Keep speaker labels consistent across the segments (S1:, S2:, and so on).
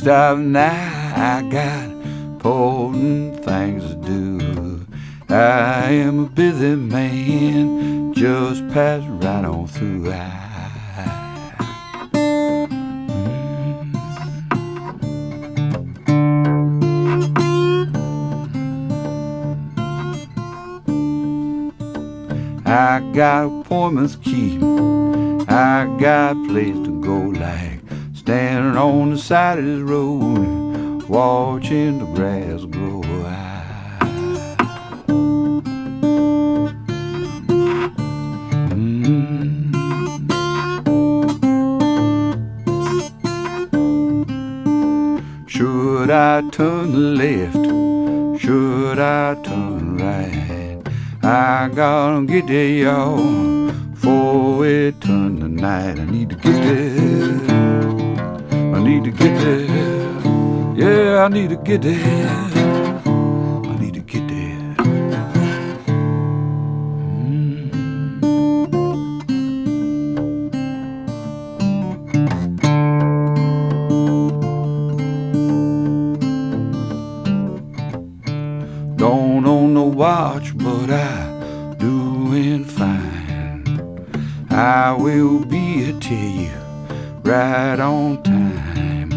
S1: stop now, I got important things to do. I am a busy man, just pass right on through. I got appointments to keep, I got a place to go, like standing on the side of this road, watching the grass grow. Should I turn left? Should I turn right? I gotta get there, y'all, before it turn the night. I need to get there. I need to get there. Yeah, I need to get there. I need to get there. Don't own no watch, but I'm doing fine. I will be here to you right on time.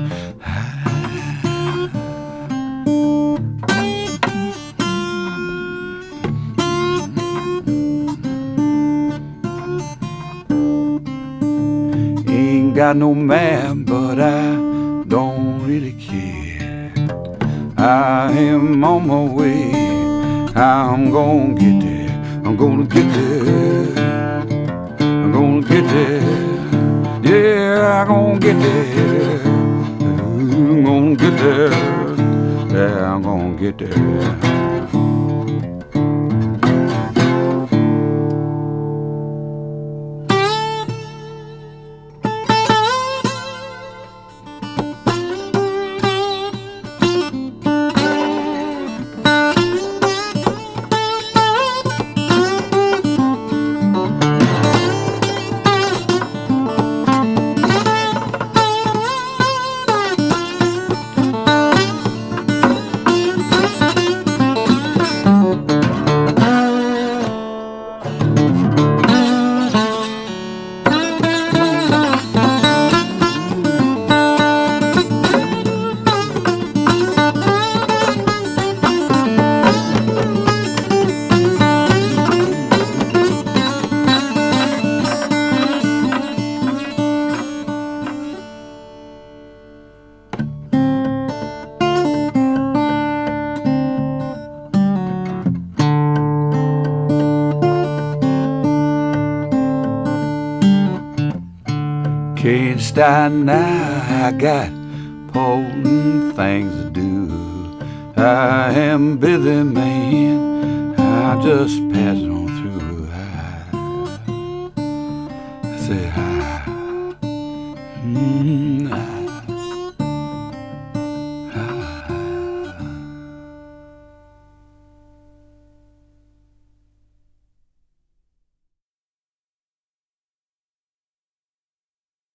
S1: Ain't got no map, but I don't really care. I am on my way, I'm gonna get there. I'm gonna get there. I'm gonna get there. Yeah, I'm gonna get there. I'm gonna get there. Yeah, I'm gonna get there. Can't stop now, I got important things to do. I am a busy man, I just pass it on through. I say,